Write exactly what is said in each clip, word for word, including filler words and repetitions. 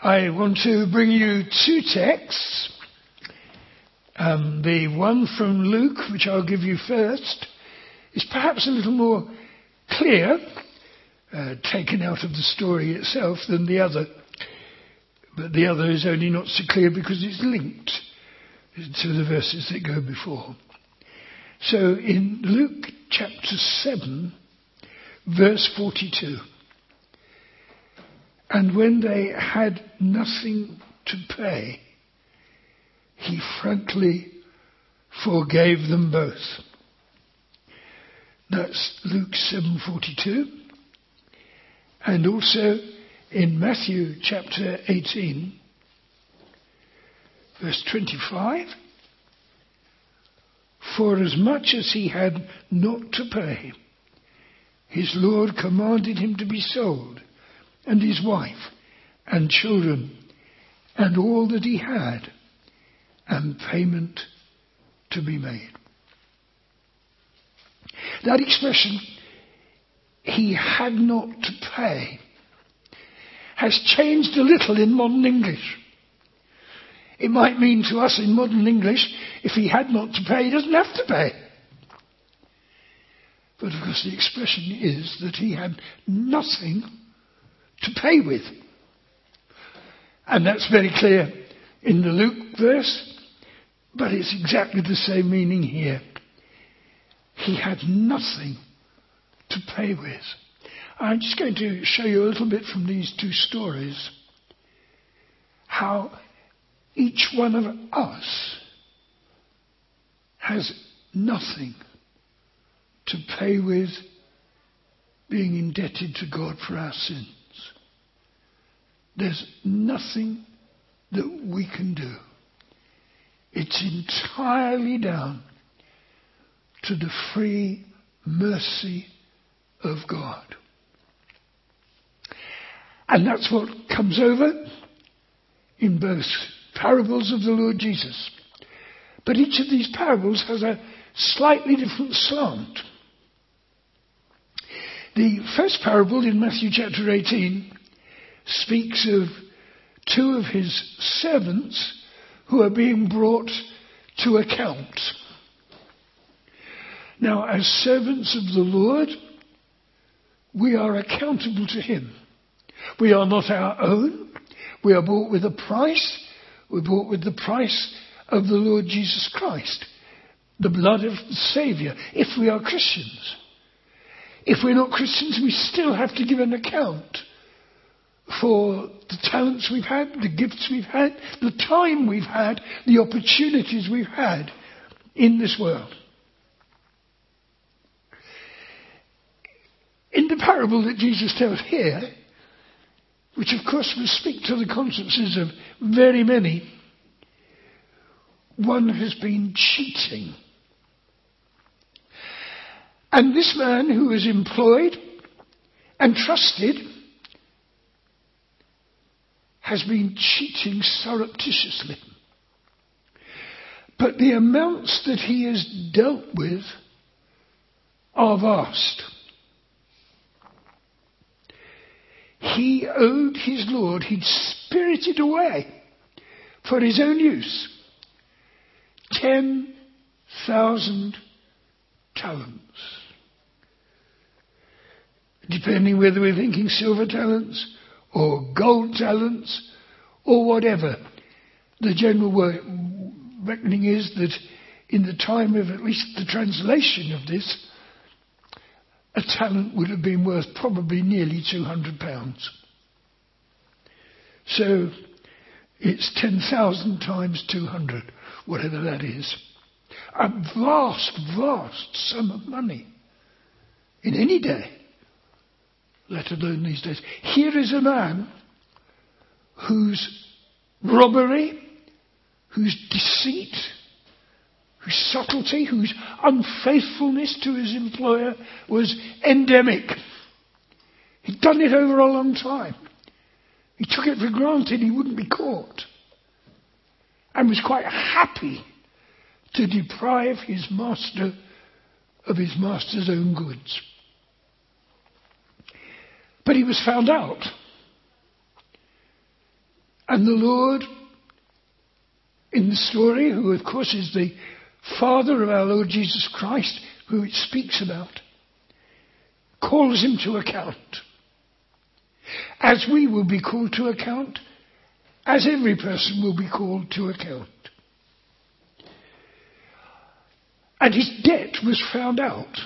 I want to bring you two texts. Um, the one from Luke, which I'll give you first, is perhaps a little more clear, uh, taken out of the story itself, than the other. But the other is only not so clear because it's linked to the verses that go before. So in Luke chapter seven, verse forty-two, and when they had nothing to pay, he frankly forgave them both. That's Luke seven forty-two. And also in Matthew chapter eighteen, verse twenty-five. For as much as he had not to pay, his Lord commanded him to be sold, and his wife, and children, and all that he had, and payment to be made. That expression, he had not to pay, has changed a little in modern English. It might mean to us in modern English, if he had not to pay, he doesn't have to pay. But of course the expression is that he had nothing to pay with. And that's very clear in the Luke verse, but it's exactly the same meaning here. He had nothing to pay with. I'm just going to show you a little bit from these two stories how each one of us has nothing to pay with being indebted to God for our sins. There's nothing that we can do. It's entirely down to the free mercy of God. And that's what comes over in both parables of the Lord Jesus. But each of these parables has a slightly different slant. The first parable in Matthew chapter eighteen speaks of two of his servants who are being brought to account. Now, as servants of the Lord, we are accountable to him. We are not our own. We are bought with a price. We're bought with the price of the Lord Jesus Christ, the blood of the Saviour, if we are Christians. If we're not Christians, we still have to give an account for the talents we've had, the gifts we've had, the time we've had, the opportunities we've had in this world. In the parable that Jesus tells here, which of course will speak to the consciences of very many, one has been cheating. And this man who is employed and trusted has been cheating surreptitiously. But the amounts that he has dealt with are vast. He owed his Lord, he'd spirited away for his own use, ten thousand talents. Depending whether we're thinking silver talents or gold talents or whatever. The general reckoning is that in the time of at least the translation of this, a talent would have been worth probably nearly two hundred pounds. So it's ten thousand times two hundred, whatever that is. A vast, vast sum of money in any day, let alone these days. Here is a man whose robbery, whose deceit, whose subtlety, whose unfaithfulness to his employer was endemic. He'd done it over a long time. He took it for granted he wouldn't be caught, and was quite happy to deprive his master of his master's own goods. But he was found out. And the Lord, in the story, who of course is the Father of our Lord Jesus Christ, who it speaks about, calls him to account. As we will be called to account, as every person will be called to account. And his debt was found out.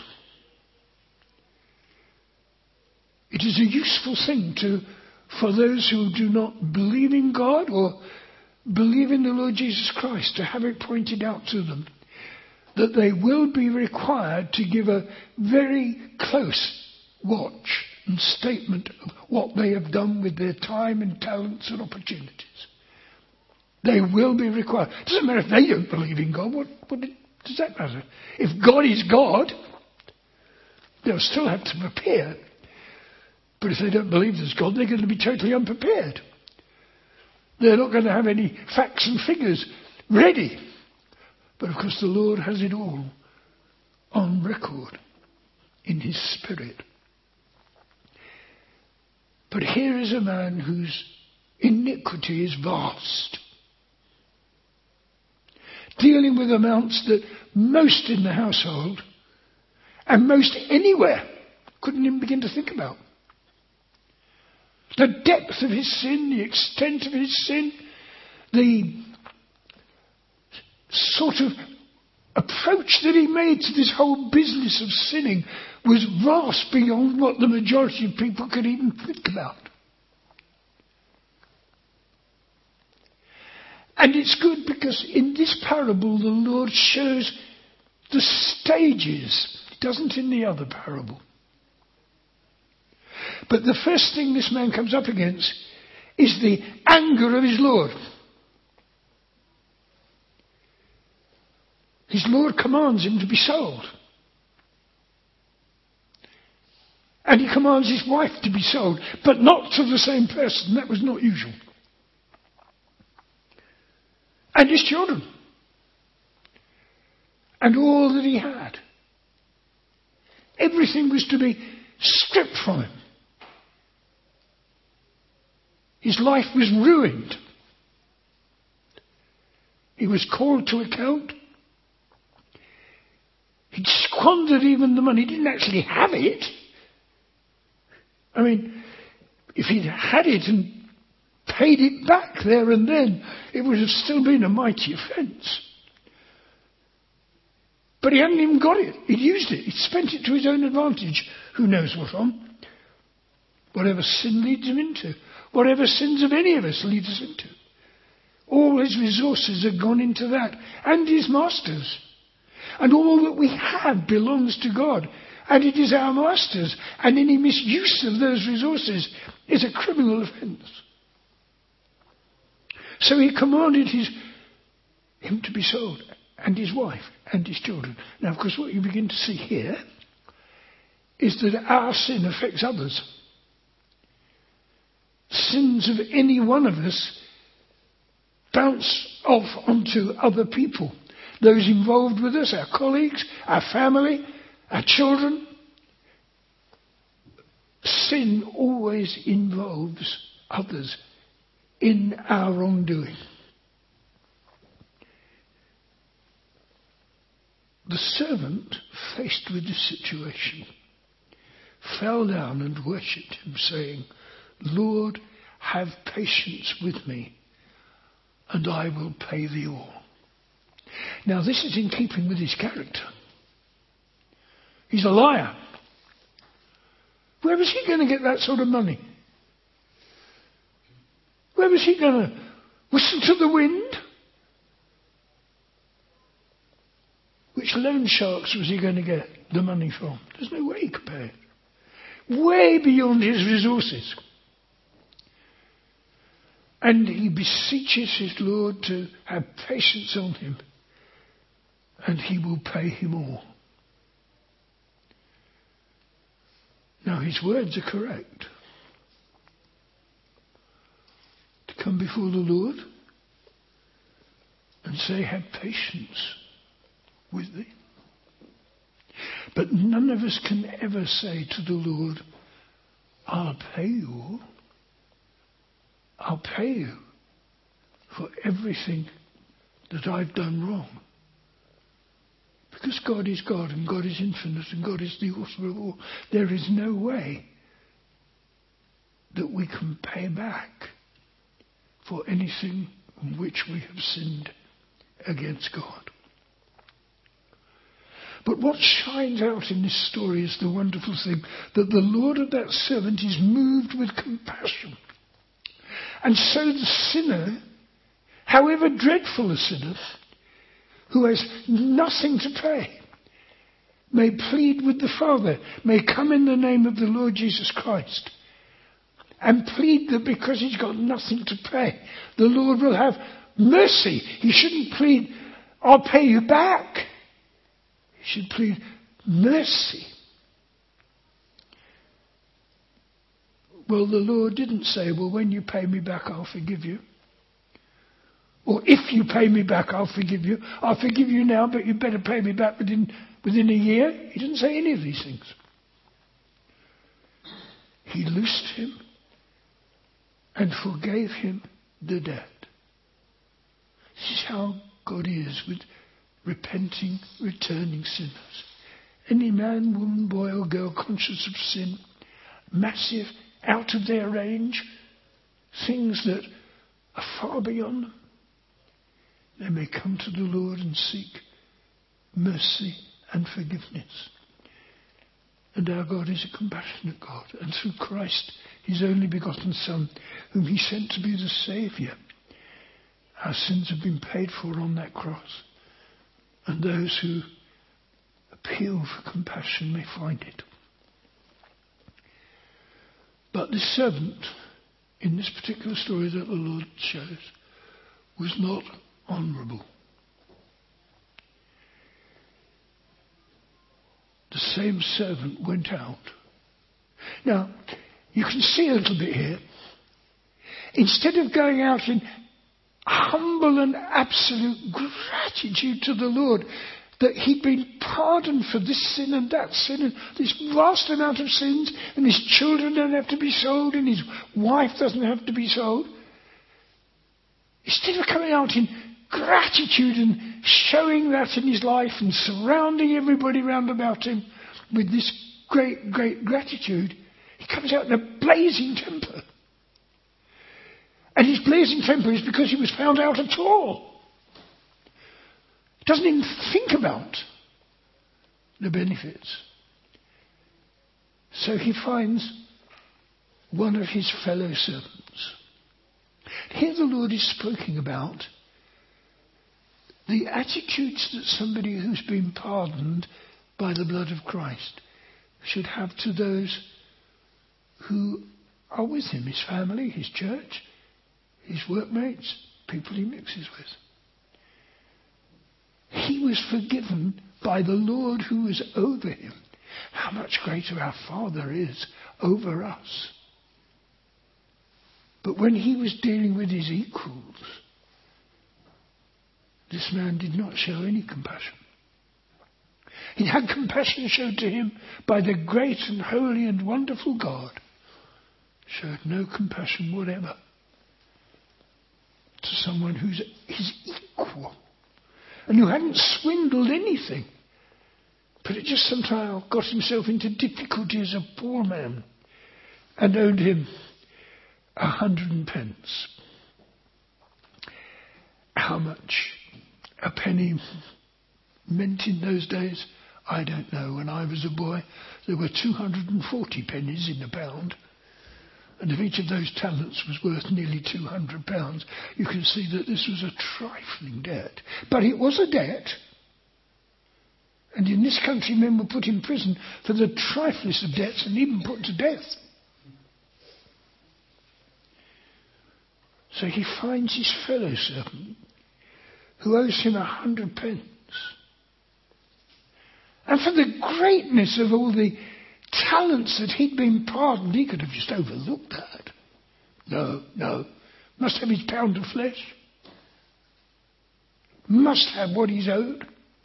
It is a useful thing to, for those who do not believe in God or believe in the Lord Jesus Christ, to have it pointed out to them that they will be required to give a very close watch and statement of what they have done with their time and talents and opportunities. They will be required. It doesn't matter if they don't believe in God. What, what does that matter? If God is God, they'll still have to prepare. But if they don't believe there's God, they're going to be totally unprepared. They're not going to have any facts and figures ready. But of course the Lord has it all on record in his Spirit. But here is a man whose iniquity is vast, dealing with amounts that most in the household and most anywhere couldn't even begin to think about. The depth of his sin, the extent of his sin, the sort of approach that he made to this whole business of sinning was vast beyond what the majority of people could even think about. And it's good because in this parable the Lord shows the stages. He doesn't in the other parable. But the first thing this man comes up against is the anger of his Lord. His Lord commands him to be sold. And he commands his wife to be sold, but not to the same person. That was not usual. And his children. And all that he had. Everything was to be stripped from him. His life was ruined. He was called to account. He'd squandered even the money. He didn't actually have it. I mean, if he'd had it and paid it back there and then, it would have still been a mighty offence. But he hadn't even got it. He'd used it. He'd spent it to his own advantage. Who knows what on? Whatever sin leads him into. Whatever sins of any of us lead us into. All his resources have gone into that. And his master's. And all that we have belongs to God. And it is our master's. And any misuse of those resources is a criminal offence. So he commanded his, him to be sold. And his wife. And his children. Now, of course, what you begin to see here is that our sin affects others. Sins of any one of us bounce off onto other people. Those involved with us, our colleagues, our family, our children. Sin always involves others in our wrongdoing. The servant, faced with this situation, fell down and worshipped him, saying, Lord, have patience with me, and I will pay thee all. Now this is in keeping with his character. He's a liar. Where was he going to get that sort of money? Where was he going to whistle to the wind? Which loan sharks was he going to get the money from? There's no way he could pay it. Way beyond his resources. And he beseeches his Lord to have patience on him. And he will pay him all. Now his words are correct. To come before the Lord and say, have patience with thee. But none of us can ever say to the Lord, I'll pay you all. I'll pay you. for everything that I've done wrong. Because God is God and God is infinite and God is the author of all. There is no way that we can pay back for anything in which we have sinned against God. But what shines out in this story is the wonderful thing that the Lord of that servant is moved with compassion. And so the sinner, however dreadful a sinner, who has nothing to pay, may plead with the Father, may come in the name of the Lord Jesus Christ, and plead that because he's got nothing to pay, the Lord will have mercy. He shouldn't plead, I'll pay you back. He should plead mercy. Well, the Lord didn't say, well, when you pay me back, I'll forgive you. Or if you pay me back, I'll forgive you. I'll forgive you now, but you better pay me back within, within a year. He didn't say any of these things. He loosed him and forgave him the debt. This is how God is with repenting, returning sinners. Any man, woman, boy or girl conscious of sin, massive, out of their range, things that are far beyond them, they may come to the Lord and seek mercy and forgiveness. And our God is a compassionate God. And through Christ, his only begotten Son, whom he sent to be the Saviour, our sins have been paid for on that cross. And those who appeal for compassion may find it. But this servant, in this particular story that the Lord shows, was not honourable. The same servant went out. Now, you can see a little bit here. Instead of going out in humble and absolute gratitude to the Lord that he'd been pardoned for this sin and that sin and this vast amount of sins, and his children don't have to be sold and his wife doesn't have to be sold, instead of coming out in gratitude and showing that in his life and surrounding everybody round about him with this great, great gratitude, he comes out in a blazing temper. And his blazing temper is because he was found out at all. He doesn't even think about the benefits. So he finds one of his fellow servants. Here the Lord is speaking about the attitudes that somebody who's been pardoned by the blood of Christ should have to those who are with him, his family, his church, his workmates, people he mixes with. He was forgiven by the Lord who was over him. How much greater our Father is over us. But when he was dealing with his equals, this man did not show any compassion. He had compassion showed to him by the great and holy and wonderful God. Showed no compassion whatever to someone who's his equal and who hadn't swindled anything, but it just somehow got himself into difficulty as a poor man and owed him a hundred and pence. How much a penny meant in those days, I don't know. When I was a boy, there were two hundred forty pennies in a pound. And if each of those talents was worth nearly two hundred pounds, you can see that this was a trifling debt. But it was a debt. And in this country, men were put in prison for the triflest of debts and even put to death. So he finds his fellow servant who owes him a hundred pence. And for the greatness of all the talents that he'd been pardoned, he could have just overlooked that. No, no. Must have his pound of flesh. Must have what he's owed.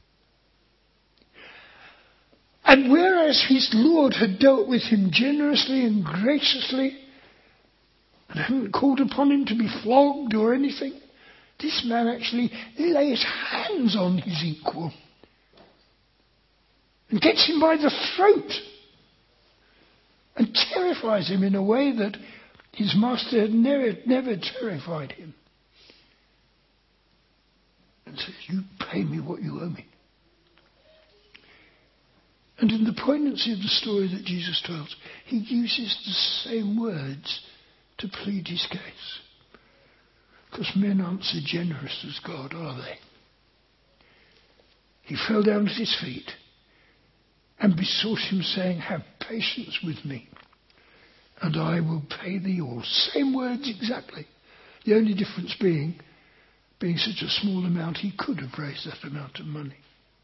And whereas his Lord had dealt with him generously and graciously, and hadn't called upon him to be flogged or anything, this man actually lays hands on his equal and gets him by the throat and terrifies him in a way that his master had never, never terrified him. And says, you pay me what you owe me. And in the poignancy of the story that Jesus tells, he uses the same words to plead his case. Because men aren't so generous as God, are they? He fell down at his feet and besought him, saying, have patience with me, and I will pay thee all. Same words exactly. The only difference being, being such a small amount, he could have raised that amount of money.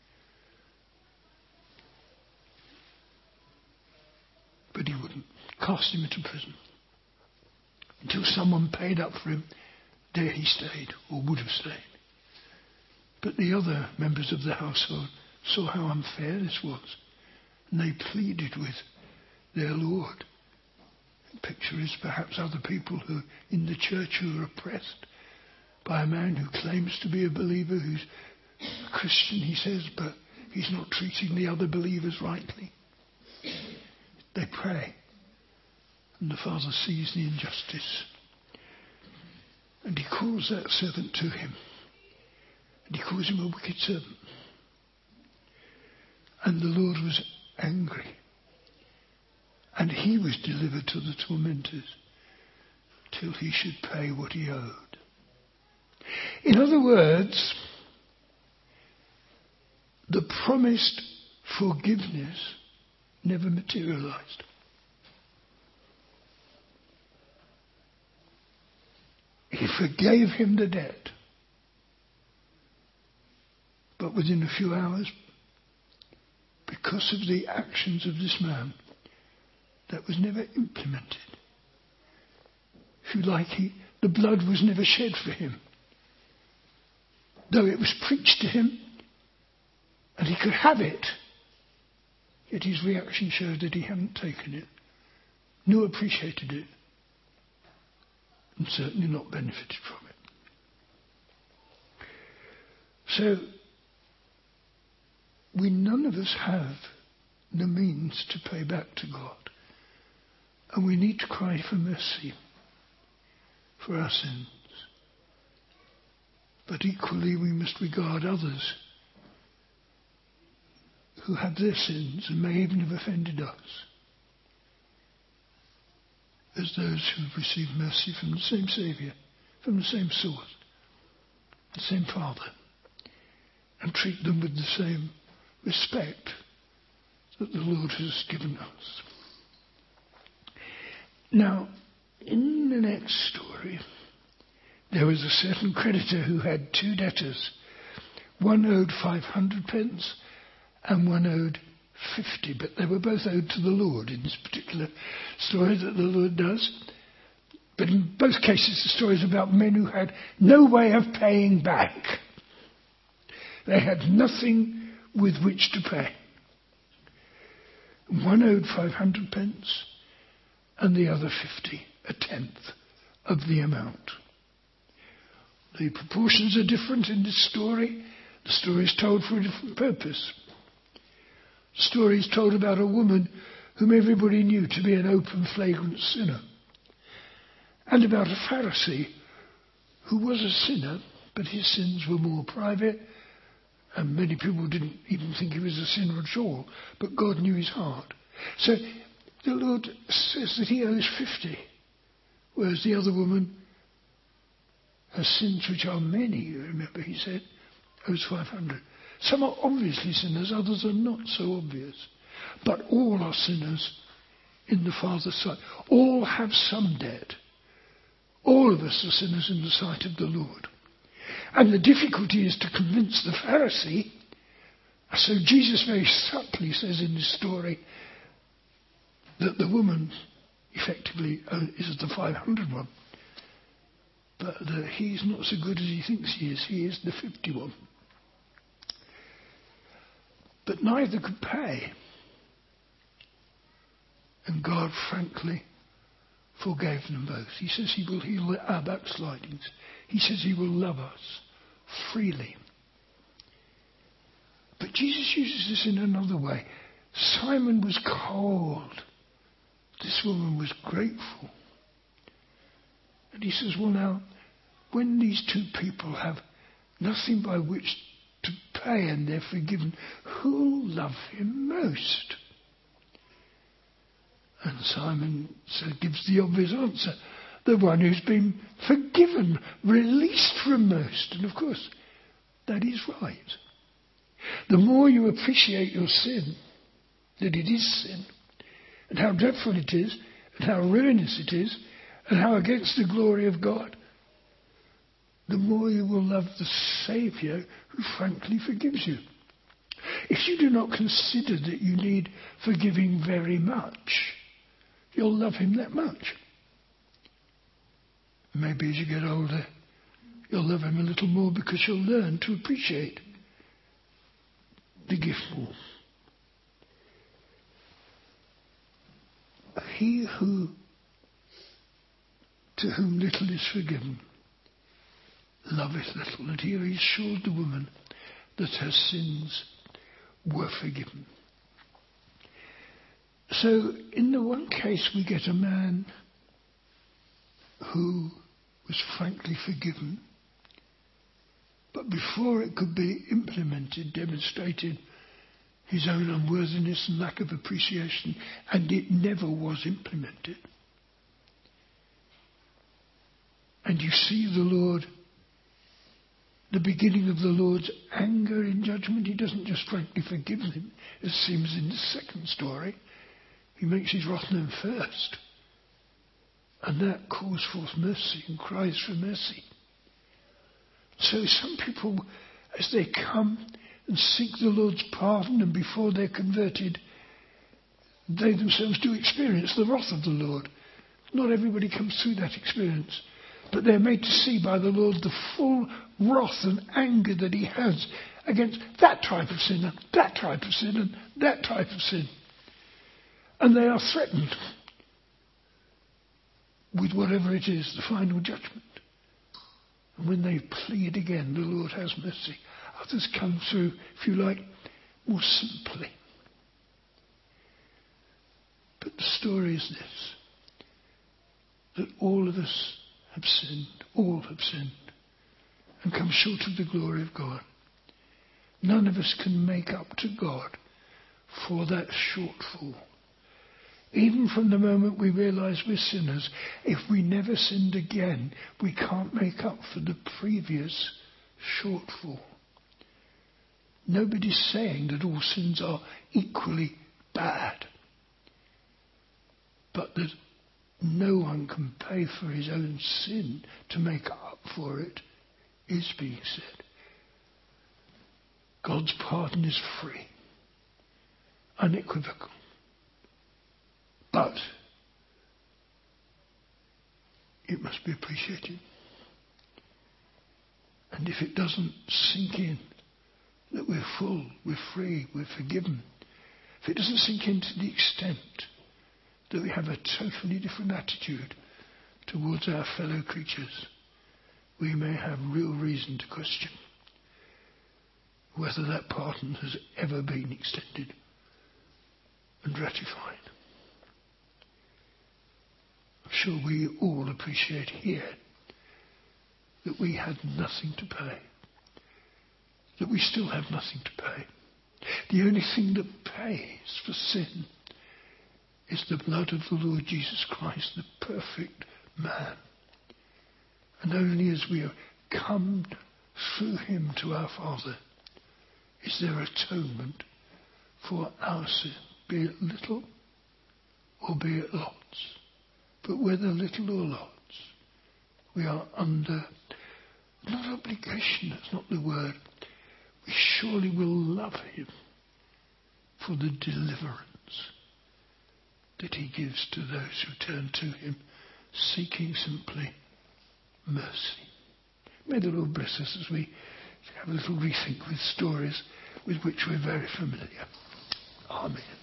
But he wouldn't. Cast him into prison. Until someone paid up for him, there he stayed, or would have stayed. But the other members of the household saw how unfair this was, and they pleaded with their Lord. The picture is perhaps other people who in the church who are oppressed by a man who claims to be a believer, who's a Christian, he says, but he's not treating the other believers rightly. They pray, and the Father sees the injustice, and he calls that servant to him, and he calls him a wicked servant. And the Lord was angry, and he was delivered to the tormentors till he should pay what he owed. In other words, the promised forgiveness never materialized. He forgave him the debt, but within a few hours, because of the actions of this man, that was never implemented. If you like, he, the blood was never shed for him. Though it was preached to him, and he could have it, yet his reaction showed that he hadn't taken it, nor appreciated it, and certainly not benefited from it. So, we none of us have the means to pay back to God. And we need to cry for mercy for our sins. But equally we must regard others who have their sins and may even have offended us as those who have received mercy from the same Saviour, from the same source, the same Father, and treat them with the same respect that the Lord has given us. Now, in the next story, there was a certain creditor who had two debtors. One owed five hundred pence and one owed fifty, but they were both owed to the Lord in this particular story that the Lord does. But in both cases, the story is about men who had no way of paying back. They had nothing with which to pay. One owed five hundred pence and the other fifty, a tenth of the amount. The proportions are different in this story. The story is told for a different purpose. The story is told about a woman whom everybody knew to be an open, flagrant sinner, and about a Pharisee who was a sinner, but his sins were more private, and many people didn't even think he was a sinner at all, but God knew his heart. So the Lord says that he owes fifty, whereas the other woman, her sins, which are many, remember he said, owes five hundred. Some are obviously sinners, others are not so obvious. But all are sinners in the Father's sight. All have some debt. All of us are sinners in the sight of the Lord. And the difficulty is to convince the Pharisee. So Jesus very subtly says in this story that the woman effectively is the five hundred one. But uh, he's not so good as he thinks he is. He is the fifty-one. But neither could pay. And God frankly forgave them both. He says he will heal our backslidings. He says he will love us freely. But Jesus uses this in another way. Simon was cold. This woman was grateful. And he says, well now, when these two people have nothing by which to pay and they're forgiven, who'll love him most? And Simon so gives the obvious answer. The one who's been forgiven, released from most. And of course, that is right. The more you appreciate your sin, that it is sin, and how dreadful it is, and how ruinous it is, and how against the glory of God, the more you will love the Saviour who frankly forgives you. If you do not consider that you need forgiving very much, you'll love him that much. Maybe as you get older, you'll love him a little more because you'll learn to appreciate the gift more. He who, to whom little is forgiven, loveth little. And here he assured the woman that her sins were forgiven. So in the one case we get a man who was frankly forgiven, but before it could be implemented, demonstrated his own unworthiness and lack of appreciation, and it never was implemented. And you see the Lord, the beginning of the Lord's anger in judgment. He doesn't just frankly forgive him, as seems in the second story. He makes his wrath known first. And that calls forth mercy and cries for mercy. So some people, as they come and seek the Lord's pardon, and before they're converted, they themselves do experience the wrath of the Lord. Not everybody comes through that experience, but they're made to see by the Lord the full wrath and anger that he has against that type of sin, and that type of sin, and that type of sin. And they are threatened with whatever it is, the final judgment. And when they plead again, the Lord has mercy. Others come through, if you like, more simply. But the story is this, that all of us have sinned, all have sinned, and come short of the glory of God. None of us can make up to God for that shortfall. Even from the moment we realise we're sinners, if we never sinned again, we can't make up for the previous shortfall. Nobody's saying that all sins are equally bad, but that no one can pay for his own sin to make up for it is being said. God's pardon is free, unequivocal. But it must be appreciated. And if it doesn't sink in that we're full, we're free, we're forgiven, if it doesn't sink in to the extent that we have a totally different attitude towards our fellow creatures, we may have real reason to question whether that pardon has ever been extended and ratified. I'm sure we all appreciate here that we had nothing to pay, that we still have nothing to pay. The only thing that pays for sin is the blood of the Lord Jesus Christ, the perfect man. And only as we have come through him to our Father is there atonement for our sin, be it little or be it lots. But whether little or lots, we are under, not obligation, that's not the word, we surely will love him for the deliverance that he gives to those who turn to him, seeking simply mercy. May the Lord bless us as we have a little rethink with stories with which we're very familiar. Amen.